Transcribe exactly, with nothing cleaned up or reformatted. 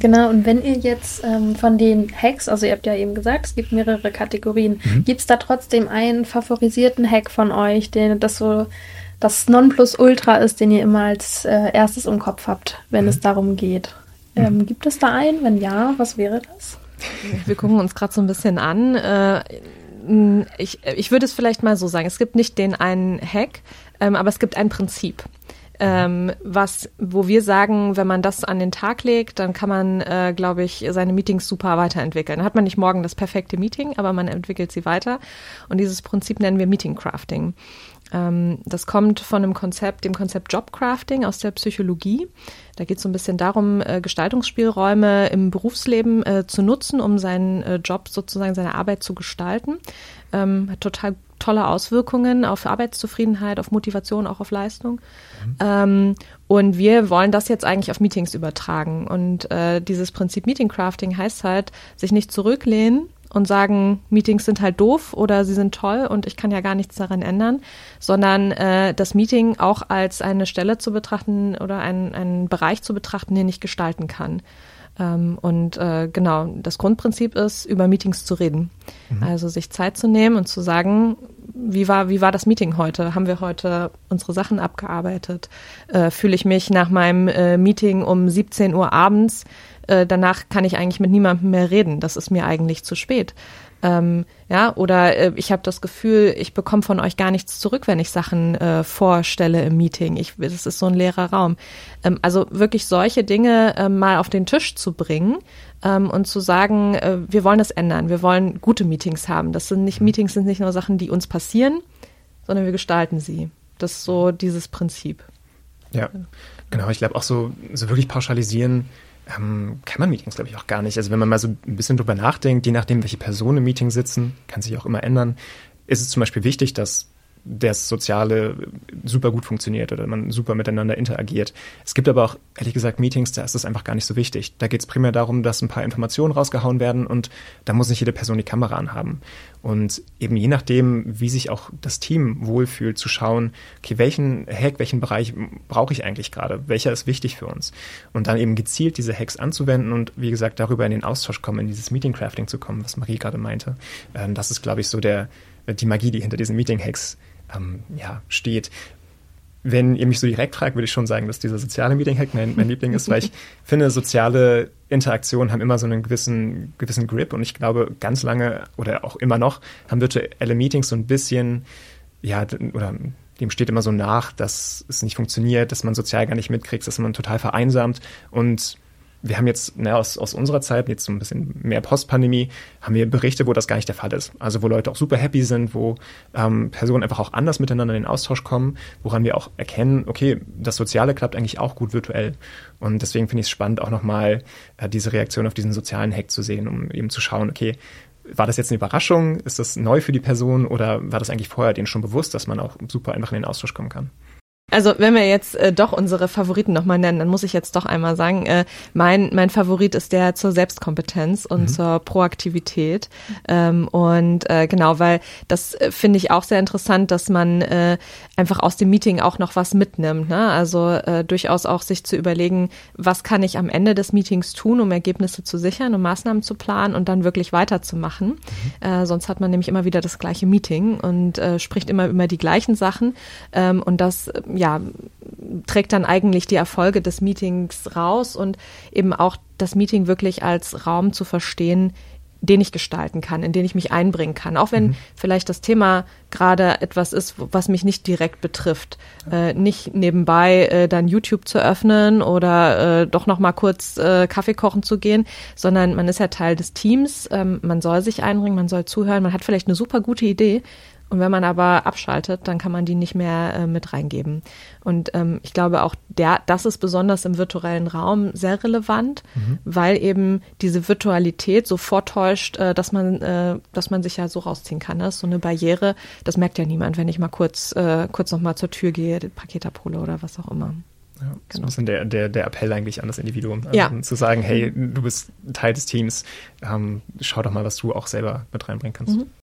Genau, und wenn ihr jetzt ähm, von den Hacks, also ihr habt ja eben gesagt, es gibt mehrere Kategorien, mhm. gibt es da trotzdem einen favorisierten Hack von euch, den das so das Nonplusultra ist, den ihr immer als äh, erstes im Kopf habt, wenn mhm. es darum geht? Ähm, mhm. Gibt es da einen? Wenn ja, was wäre das? Wir gucken uns gerade so ein bisschen an. Äh, ich, ich würde es vielleicht mal so sagen, es gibt nicht den einen Hack, ähm, aber es gibt ein Prinzip. Ähm, was, wo wir sagen, wenn man das an den Tag legt, dann kann man, äh, glaube ich, seine Meetings super weiterentwickeln. Dann hat man nicht morgen das perfekte Meeting, aber man entwickelt sie weiter. Und dieses Prinzip nennen wir Meeting Crafting. Ähm, das kommt von einem Konzept, dem Konzept Job Crafting aus der Psychologie. Da geht es so ein bisschen darum, äh, Gestaltungsspielräume im Berufsleben äh, zu nutzen, um seinen äh, Job sozusagen, seine Arbeit zu gestalten. Ähm, hat total tolle Auswirkungen auf Arbeitszufriedenheit, auf Motivation, auch auf Leistung. Mhm. Ähm, und wir wollen das jetzt eigentlich auf Meetings übertragen. Und äh, dieses Prinzip Meeting Crafting heißt halt, sich nicht zurücklehnen und sagen, Meetings sind halt doof oder sie sind toll und ich kann ja gar nichts daran ändern, sondern äh, das Meeting auch als eine Stelle zu betrachten oder einen, einen Bereich zu betrachten, den ich gestalten kann. Ähm, und äh, genau, das Grundprinzip ist, über Meetings zu reden. Mhm. Also sich Zeit zu nehmen und zu sagen, wie war, wie war das Meeting heute? Haben wir heute unsere Sachen abgearbeitet? Äh, fühle ich mich nach meinem äh, Meeting um siebzehn Uhr abends, äh, danach kann ich eigentlich mit niemandem mehr reden. Das ist mir eigentlich zu spät. Ähm, ja, oder äh, ich habe das Gefühl, ich bekomme von euch gar nichts zurück, wenn ich Sachen äh, vorstelle im Meeting. Ich, das ist so ein leerer Raum. Ähm, also wirklich solche Dinge äh, mal auf den Tisch zu bringen ähm, und zu sagen, äh, wir wollen das ändern. Wir wollen gute Meetings haben. Das sind nicht Meetings, sind nicht nur Sachen, die uns passieren, sondern wir gestalten sie. Das ist so dieses Prinzip. Ja, genau. Ich glaube auch so, so wirklich pauschalisieren Ähm, kann man Meetings, glaube ich, auch gar nicht. Also wenn man mal so ein bisschen drüber nachdenkt, je nachdem, welche Personen im Meeting sitzen, kann sich auch immer ändern, ist es zum Beispiel wichtig, dass das Soziale super gut funktioniert oder man super miteinander interagiert. Es gibt aber auch, ehrlich gesagt, Meetings, da ist es einfach gar nicht so wichtig. Da geht es primär darum, dass ein paar Informationen rausgehauen werden und da muss nicht jede Person die Kamera anhaben. Und eben je nachdem, wie sich auch das Team wohlfühlt, zu schauen, okay, welchen Hack, welchen Bereich brauche ich eigentlich gerade? Welcher ist wichtig für uns? Und dann eben gezielt diese Hacks anzuwenden und, wie gesagt, darüber in den Austausch kommen, in dieses Meeting-Crafting zu kommen, was Marie gerade meinte. Das ist, glaube ich, so der die Magie, die hinter diesen Meeting-Hacks ähm, ja, steht. Wenn ihr mich so direkt fragt, würde ich schon sagen, dass dieser soziale Meeting-Hack mein, mein Liebling ist, weil ich finde, soziale Interaktionen haben immer so einen gewissen, gewissen Grip und ich glaube, ganz lange oder auch immer noch haben virtuelle Meetings so ein bisschen, ja, oder dem steht immer so nach, dass es nicht funktioniert, dass man sozial gar nicht mitkriegt, dass man total vereinsamt und wir haben jetzt ne, aus, aus unserer Zeit, jetzt so ein bisschen mehr Postpandemie, haben wir Berichte, wo das gar nicht der Fall ist. Also wo Leute auch super happy sind, wo ähm, Personen einfach auch anders miteinander in den Austausch kommen, woran wir auch erkennen, okay, das Soziale klappt eigentlich auch gut virtuell. Und deswegen finde ich es spannend, auch nochmal äh, diese Reaktion auf diesen sozialen Hack zu sehen, um eben zu schauen, okay, war das jetzt eine Überraschung? Ist das neu für die Person oder war das eigentlich vorher denen schon bewusst, dass man auch super einfach in den Austausch kommen kann? Also wenn wir jetzt äh, doch unsere Favoriten nochmal nennen, dann muss ich jetzt doch einmal sagen, äh, mein mein Favorit ist der zur Selbstkompetenz und mhm. zur Proaktivität. Ähm, und äh, genau, weil das äh, finde ich auch sehr interessant, dass man äh, einfach aus dem Meeting auch noch was mitnimmt. Ne? Also äh, durchaus auch sich zu überlegen, was kann ich am Ende des Meetings tun, um Ergebnisse zu sichern, um Maßnahmen zu planen und dann wirklich weiterzumachen. Mhm. Äh, sonst hat man nämlich immer wieder das gleiche Meeting und äh, spricht immer über die gleichen Sachen. Ähm, und das äh, ja, trägt dann eigentlich die Erfolge des Meetings raus und eben auch das Meeting wirklich als Raum zu verstehen, den ich gestalten kann, in den ich mich einbringen kann. Auch wenn mhm. vielleicht das Thema gerade etwas ist, was mich nicht direkt betrifft. Äh, nicht nebenbei äh, dann YouTube zu öffnen oder äh, doch noch mal kurz äh, Kaffee kochen zu gehen, sondern man ist ja Teil des Teams, ähm, man soll sich einbringen, man soll zuhören, man hat vielleicht eine super gute Idee. Und wenn man aber abschaltet, dann kann man die nicht mehr äh, mit reingeben. Und ähm, ich glaube auch, der, das ist besonders im virtuellen Raum sehr relevant, mhm. weil eben diese Virtualität so vortäuscht, äh, dass man äh, dass man sich ja so rausziehen kann. Das ist so eine Barriere, das merkt ja niemand, wenn ich mal kurz äh, kurz noch mal zur Tür gehe, den Paket abhole oder was auch immer. Ja, genau. Das ist ein bisschen der, der, der Appell eigentlich an das Individuum. Also ja. zu sagen, hey, du bist Teil des Teams, ähm, schau doch mal, was du auch selber mit reinbringen kannst. Mhm.